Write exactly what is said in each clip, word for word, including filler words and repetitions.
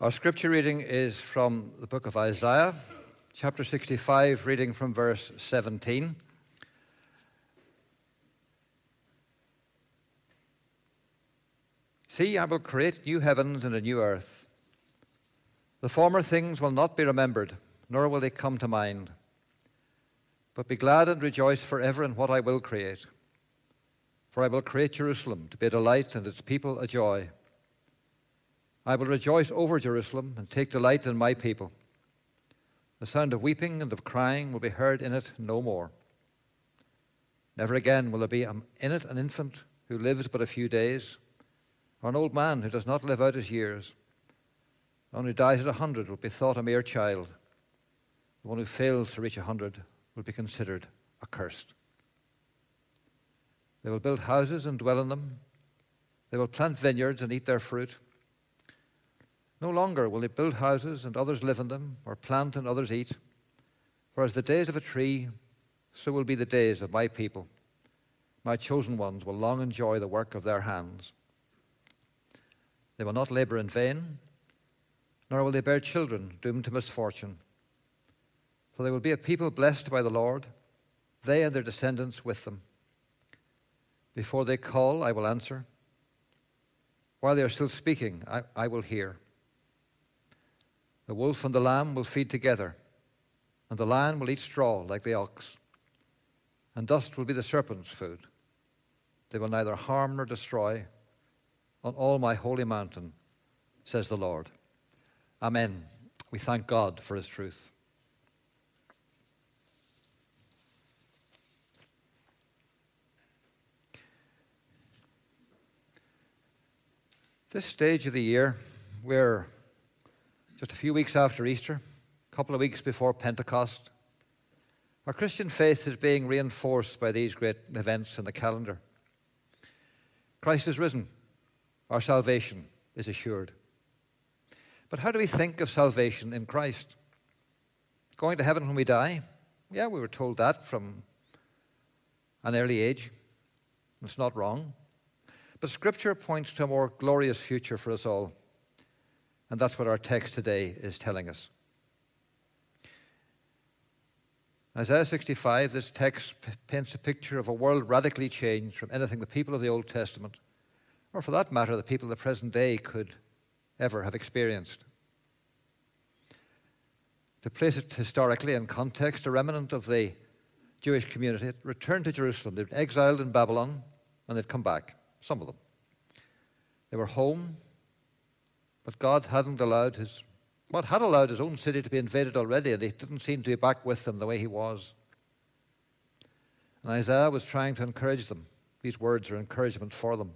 Our scripture reading is from the book of Isaiah, chapter sixty-five, reading from verse seventeen. See, I will create new heavens and a new earth. The former things will not be remembered, nor will they come to mind. But be glad and rejoice forever in what I will create. For I will create Jerusalem to be a delight and its people a joy. I will rejoice over Jerusalem and take delight in my people. The sound of weeping and of crying will be heard in it no more. Never again will there be in it an infant who lives but a few days, or an old man who does not live out his years. The one who dies at a hundred will be thought a mere child. The one who fails to reach a hundred will be considered accursed. They will build houses and dwell in them. They will plant vineyards and eat their fruit. No longer will they build houses and others live in them, or plant and others eat. For as the days of a tree, so will be the days of my people. My chosen ones will long enjoy the work of their hands. They will not labor in vain, nor will they bear children doomed to misfortune. For they will be a people blessed by the Lord, they and their descendants with them. Before they call, I will answer. While they are still speaking, I, I will hear. The wolf and the lamb will feed together, and the lion will eat straw like the ox, and dust will be the serpent's food. They will neither harm nor destroy on all my holy mountain, says the Lord. Amen. We thank God for his truth. This stage of the year, we're just a few weeks after Easter, a couple of weeks before Pentecost. Our Christian faith is being reinforced by these great events in the calendar. Christ is risen. Our salvation is assured. But how do we think of salvation in Christ? Going to heaven when we die? Yeah, we were told that from an early age. It's not wrong. But Scripture points to a more glorious future for us all. And that's what our text today is telling us. Isaiah sixty-five, this text paints a picture of a world radically changed from anything the people of the Old Testament, or for that matter, the people of the present day, could ever have experienced. To place it historically in context, a remnant of the Jewish community had returned to Jerusalem. They'd been exiled in Babylon, and they'd come back, some of them. They were home, but God hadn't allowed his, God had allowed his own city to be invaded already, and he didn't seem to be back with them the way he was. And Isaiah was trying to encourage them. These words are encouragement for them.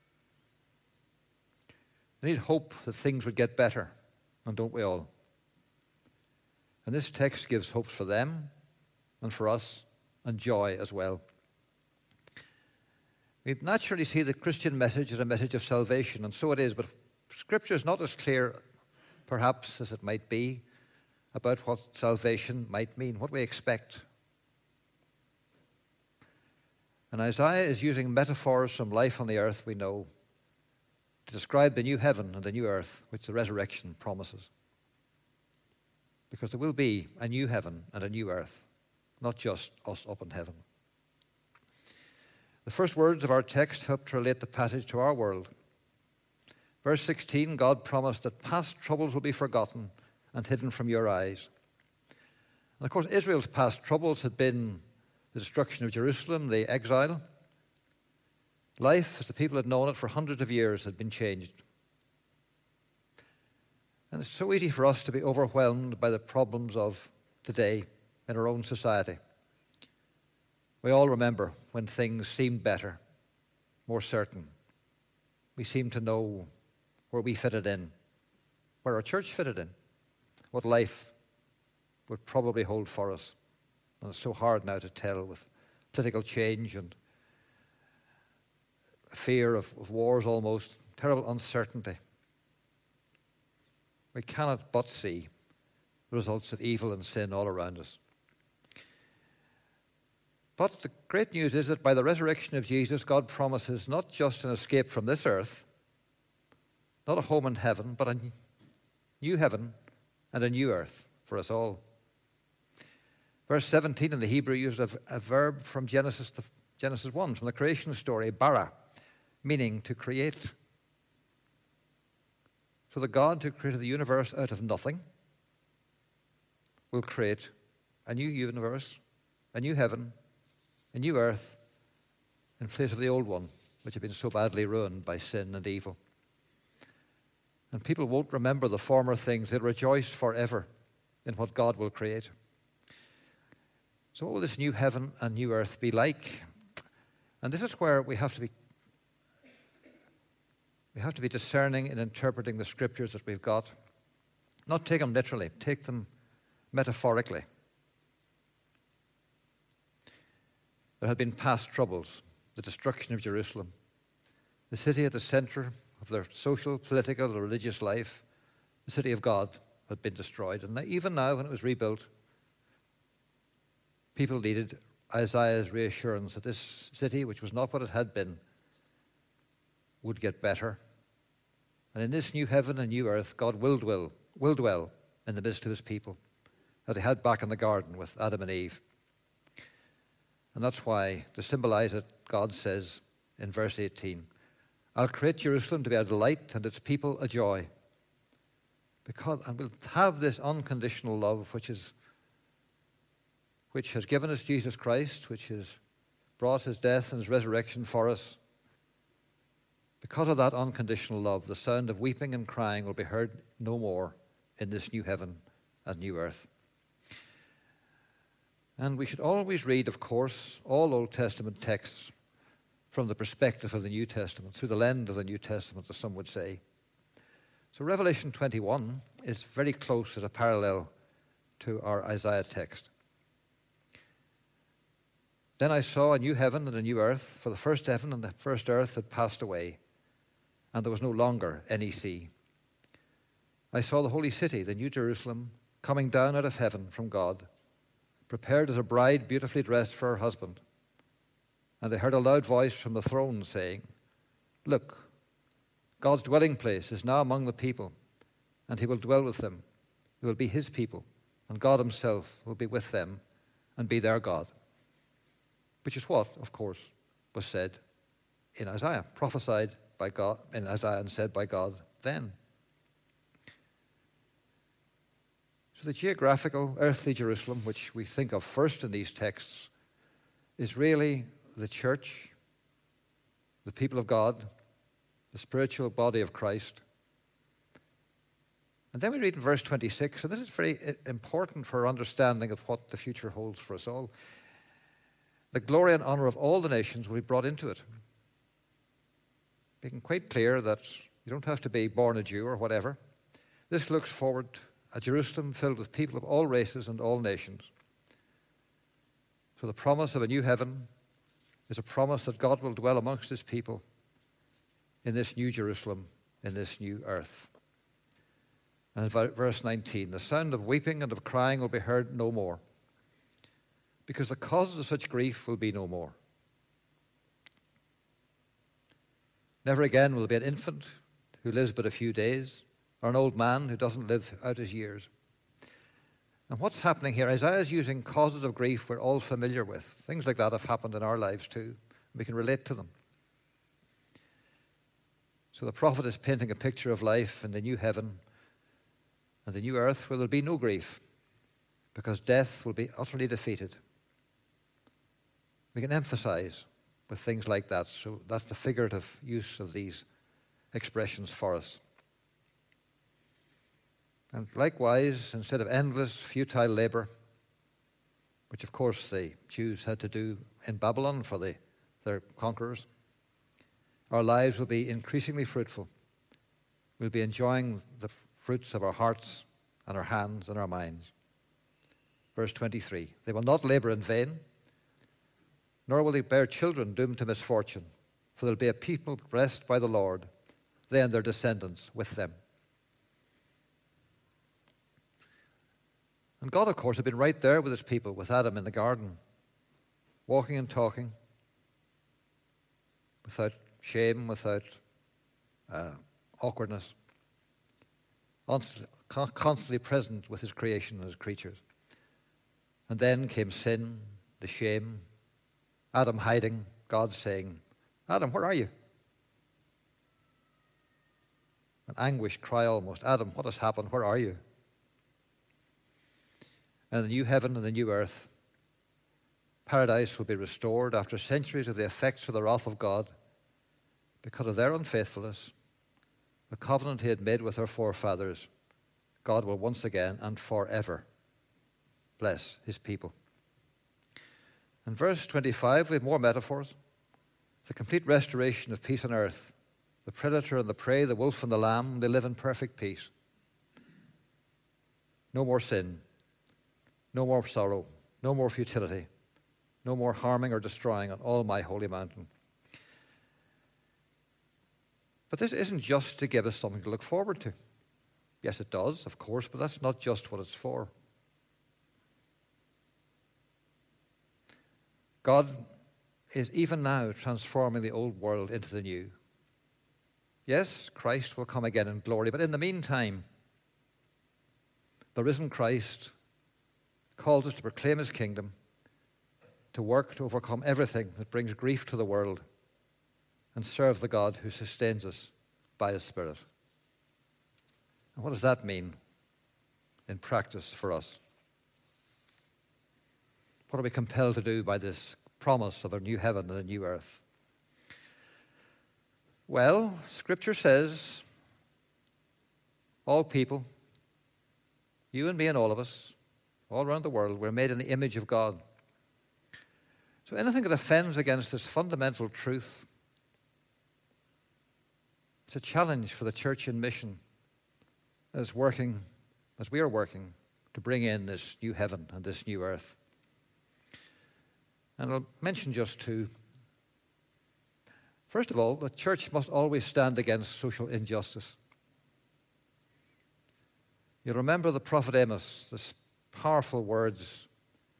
They need hope that things would get better, and don't we all? And this text gives hope for them and for us, and joy as well. We naturally see the Christian message as a message of salvation, and so it is, but Scripture is not as clear, perhaps, as it might be about what salvation might mean, what we expect. And Isaiah is using metaphors from life on the earth, we know, to describe the new heaven and the new earth, which the resurrection promises. Because there will be a new heaven and a new earth, not just us up in heaven. The first words of our text help to relate the passage to our world. Verse sixteen, God promised that past troubles will be forgotten and hidden from your eyes. And of course, Israel's past troubles had been the destruction of Jerusalem, the exile. Life, as the people had known it for hundreds of years, had been changed. And it's so easy for us to be overwhelmed by the problems of today in our own society. We all remember when things seemed better, more certain. We seemed to know where we fitted in, where our church fitted in, what life would probably hold for us. And it's so hard now to tell with political change and fear of, of wars almost, terrible uncertainty. We cannot but see the results of evil and sin all around us. But the great news is that by the resurrection of Jesus, God promises not just an escape from this earth, not a home in heaven, but a, new heaven and a new earth for us all. Verse seventeen in the Hebrew uses a, a verb from Genesis to, Genesis one, from the creation story, bara, meaning to create. So the God who created the universe out of nothing will create a new universe, a new heaven, a new earth, in place of the old one, which had been so badly ruined by sin and evil. And people won't remember the former things. They'll rejoice forever in what God will create. So what will this new heaven and new earth be like? And this is where we have to be we have to be discerning in interpreting the scriptures that we've got. Not take them literally, take them metaphorically. There had been past troubles, the destruction of Jerusalem, the city at the center of their social, political, or religious life, the city of God, had been destroyed. And even now, when it was rebuilt, people needed Isaiah's reassurance that this city, which was not what it had been, would get better. And in this new heaven and new earth, God will dwell, will dwell in the midst of his people, as he had back in the garden with Adam and Eve. And that's why, to symbolize it, God says in verse eighteen, I'll create Jerusalem to be a delight and its people a joy. Because, and we'll have this unconditional love which is which has given us Jesus Christ, which has brought his death and his resurrection for us. Because of that unconditional love, the sound of weeping and crying will be heard no more in this new heaven and new earth. And we should always read, of course, all Old Testament texts from the perspective of the New Testament, through the lens of the New Testament, as some would say. So Revelation twenty-one is very close as a parallel to our Isaiah text. Then I saw a new heaven and a new earth, for the first heaven and the first earth had passed away, and there was no longer any sea. I saw the holy city, the New Jerusalem, coming down out of heaven from God, prepared as a bride beautifully dressed for her husband. And I heard a loud voice from the throne saying, Look, God's dwelling place is now among the people, and he will dwell with them. They will be his people, and God himself will be with them and be their God. Which is what, of course, was said in Isaiah, prophesied by God in Isaiah and said by God then. So the geographical, earthly Jerusalem, which we think of first in these texts, is really the church, the people of God, the spiritual body of Christ. And then we read in verse twenty-six, and this is very important for our understanding of what the future holds for us all. The glory and honor of all the nations will be brought into it. Making quite clear that you don't have to be born a Jew or whatever. This looks forward to a Jerusalem filled with people of all races and all nations. So the promise of a new heaven is a promise that God will dwell amongst his people in this new Jerusalem, in this new earth. And in verse nineteen, the sound of weeping and of crying will be heard no more, because the causes of such grief will be no more. Never again will there be an infant who lives but a few days, or an old man who doesn't live out his years. And what's happening here? Isaiah is using causes of grief we're all familiar with. Things like that have happened in our lives too. We can relate to them. So the prophet is painting a picture of life in the new heaven and the new earth where there will be no grief, because death will be utterly defeated. We can emphasize with things like that. So that's the figurative use of these expressions for us. And likewise, instead of endless, futile labor, which of course the Jews had to do in Babylon for the, their conquerors, our lives will be increasingly fruitful. We'll be enjoying the fruits of our hearts and our hands and our minds. Verse twenty-three, they will not labor in vain, nor will they bear children doomed to misfortune, for there will be a people blessed by the Lord, they and their descendants with them. And God, of course, had been right there with his people, with Adam in the garden, walking and talking, without shame, without uh, awkwardness, constantly present with his creation and his creatures. And then came sin, the shame, Adam hiding, God saying, Adam, where are you? An anguished cry almost, Adam, what has happened? Where are you? And the new heaven and the new earth, paradise will be restored after centuries of the effects of the wrath of God because of their unfaithfulness. The covenant he had made with our forefathers, God will once again and forever bless his people. In verse twenty-five, we have more metaphors. The complete restoration of peace on earth. The predator and the prey, the wolf and the lamb, they live in perfect peace. No more sin, no more sorrow, no more futility, no more harming or destroying on all my holy mountain. But this isn't just to give us something to look forward to. Yes, it does, of course, but that's not just what it's for. God is even now transforming the old world into the new. Yes, Christ will come again in glory, but in the meantime, the risen Christ calls us to proclaim his kingdom, to work to overcome everything that brings grief to the world, and serve the God who sustains us by his Spirit. And what does that mean in practice for us? What are we compelled to do by this promise of a new heaven and a new earth? Well, Scripture says all people, you and me and all of us, all around the world, we're made in the image of God. So anything that offends against this fundamental truth, it's a challenge for the church in mission as working, as we are working to bring in this new heaven and this new earth. And I'll mention just two. First of all, the church must always stand against social injustice. You remember the prophet Amos, the powerful words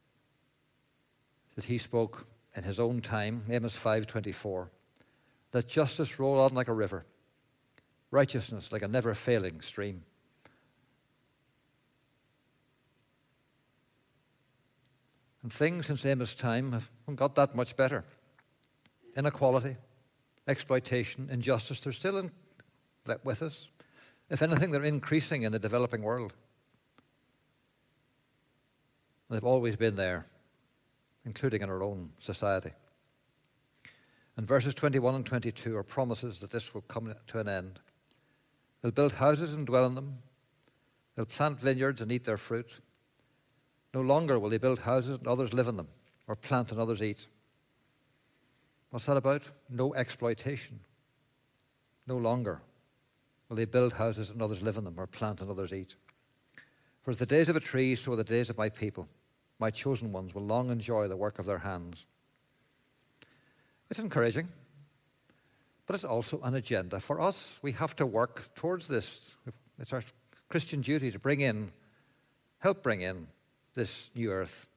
that he spoke in his own time, Amos five twenty-four. Let justice roll on like a river, righteousness like a never-failing stream. And things since Amos' time have got that much better. Inequality, exploitation, injustice, they're still in, with us. If anything, they're increasing in the developing world. They've always been there, including in our own society. And verses twenty-one and twenty-two are promises that this will come to an end. They'll build houses and dwell in them. They'll plant vineyards and eat their fruit. No longer will they build houses and others live in them, or plant and others eat. What's that about? No exploitation. No longer will they build houses and others live in them, or plant and others eat. For as the days of a tree, so are the days of my people. My chosen ones will long enjoy the work of their hands. It's encouraging, but it's also an agenda for us. We have to work towards this. It's our Christian duty to bring in, help bring in this new earth.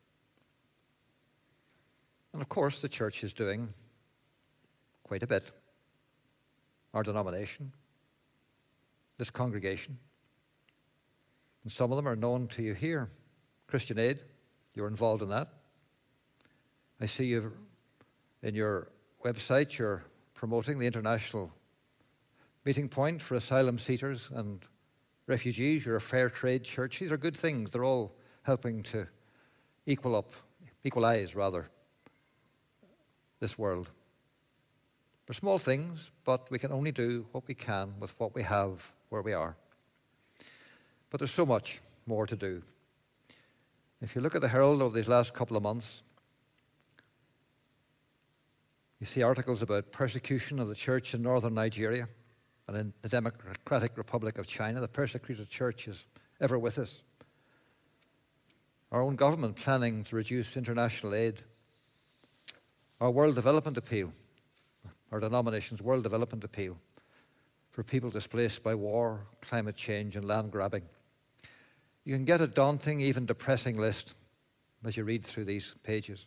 And of course, the church is doing quite a bit. Our denomination, this congregation, and some of them are known to you here. Christian Aid, you're involved in that. I see you in your website, you're promoting the international meeting point for asylum seekers and refugees. You're a fair trade church. These are good things. They're all helping to equal up, equalize rather, this world. They're small things, but we can only do what we can with what we have where we are. But there's so much more to do. If you look at the Herald over these last couple of months, you see articles about persecution of the church in northern Nigeria and in the Democratic Republic of China. The persecuted church is ever with us. Our own government planning to reduce international aid. Our World Development Appeal, our denomination's World Development Appeal for people displaced by war, climate change, and land grabbing. You can get a daunting, even depressing list as you read through these pages.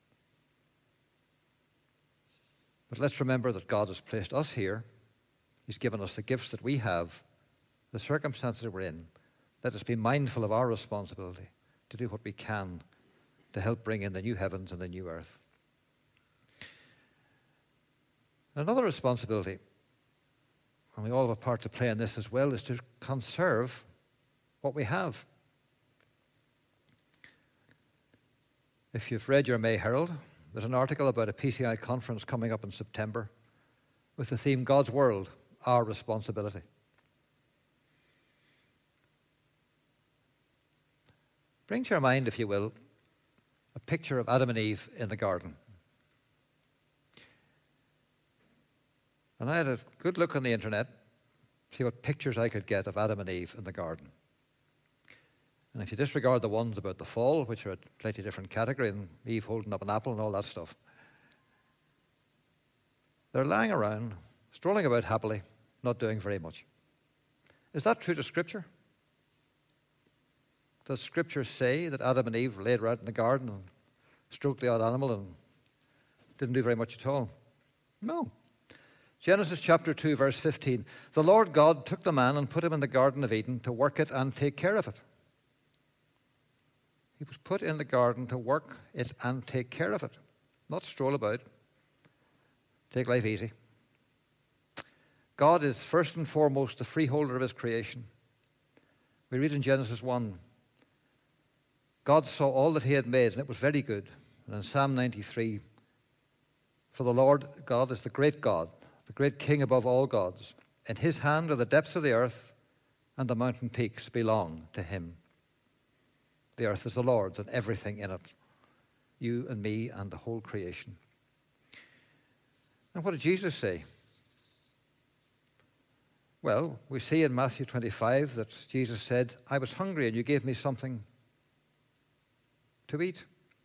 But let's remember that God has placed us here. He's given us the gifts that we have, the circumstances that we're in, Let us be mindful of our responsibility to do what we can to help bring in the new heavens and the new earth. Another responsibility, and we all have a part to play in this as well, is to conserve what we have. If you've read your May Herald, there's an article about a P C I conference coming up in September with the theme, God's World, Our Responsibility. Bring to your mind, if you will, a picture of Adam and Eve in the garden. And I had a good look on the internet, see what pictures I could get of Adam and Eve in the garden. And if you disregard the ones about the fall, which are a slightly different category, and Eve holding up an apple and all that stuff, they're lying around, strolling about happily, not doing very much. Is that true to Scripture? Does Scripture say that Adam and Eve laid around in the garden and stroked the odd animal and didn't do very much at all? No. Genesis chapter two, verse fifteen. The Lord God took the man and put him in the Garden of Eden to work it and take care of it. He was put in the garden to work it and take care of it, not stroll about, take life easy. God is first and foremost the freeholder of his creation. We read in Genesis one, God saw all that he had made, and it was very good. And in Psalm ninety-three, for the Lord God is the great God, the great King above all gods. In his hand are the depths of the earth, and the mountain peaks belong to him. The earth is the Lord's and everything in it, you and me and the whole creation. And what did Jesus say? Well, we see in Matthew twenty-five that Jesus said, I was hungry and you gave me something to eat.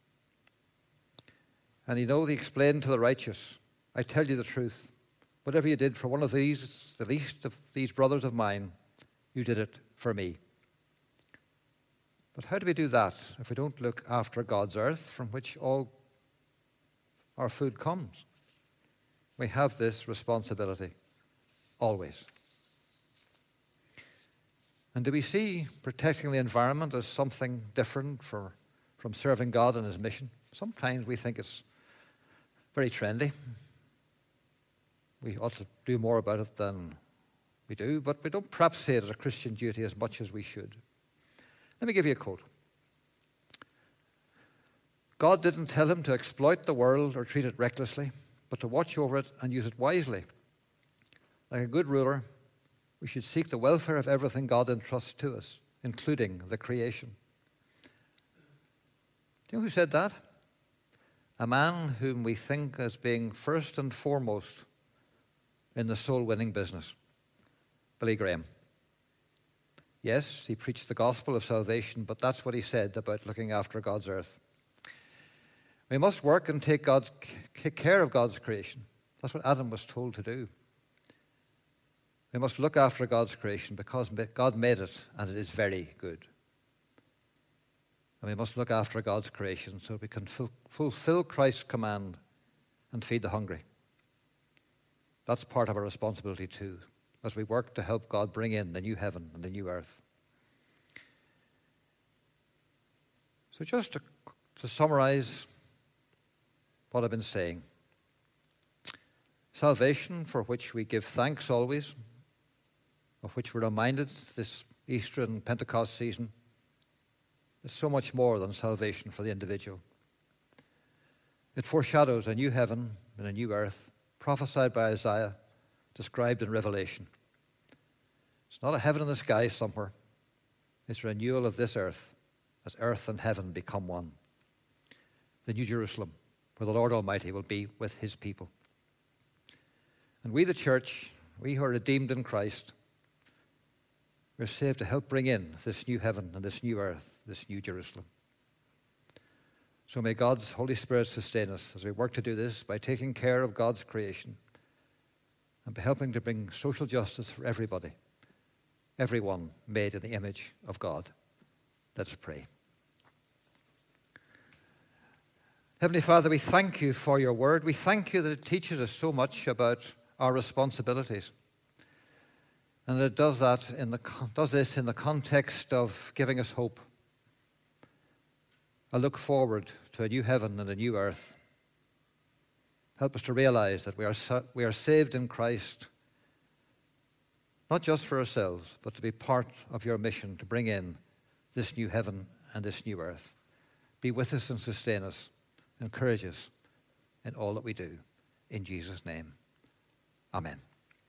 And you know, he explained to the righteous, I tell you the truth, whatever you did for one of these, the least of these brothers of mine, you did it for me. But how do we do that if we don't look after God's earth from which all our food comes? We have this responsibility always. And do we see protecting the environment as something different for, from serving God and his mission? Sometimes we think it's very trendy. We ought to do more about it than we do, but we don't perhaps see it as a Christian duty as much as we should. Let me give you a quote. God didn't tell him to exploit the world or treat it recklessly, but to watch over it and use it wisely. Like a good ruler, we should seek the welfare of everything God entrusts to us, including the creation. Do you know who said that? A man whom we think as being first and foremost in the soul-winning business, Billy Graham. Yes, he preached the gospel of salvation, but that's what he said about looking after God's earth. We must work and take God's, take care of God's creation. That's what Adam was told to do. We must look after God's creation because God made it and it is very good. And we must look after God's creation so we can ful- fulfill Christ's command and feed the hungry. That's part of our responsibility too, as we work to help God bring in the new heaven and the new earth. So just to, to summarize what I've been saying. Salvation, for which we give thanks always, of which we're reminded this Easter and Pentecost season, is so much more than salvation for the individual. It foreshadows a new heaven and a new earth, prophesied by Isaiah, described in Revelation. It's not a heaven in the sky somewhere. It's a renewal of this earth, as earth and heaven become one. The New Jerusalem, where the Lord Almighty will be with his people. And we, the church, we who are redeemed in Christ, we're saved to help bring in this new heaven and this new earth, this new Jerusalem. So may God's Holy Spirit sustain us as we work to do this by taking care of God's creation and by helping to bring social justice for everybody, everyone made in the image of God. Let's pray. Heavenly Father, we thank you for your word. We thank you that it teaches us so much about our responsibilities. And it does that in the does this in the context of giving us hope. I look forward to a new heaven and a new earth. Help us to realize that we are we are saved in Christ, not just for ourselves, but to be part of your mission to bring in this new heaven and this new earth. Be with us and sustain us, encourage us in all that we do. In Jesus' name, amen.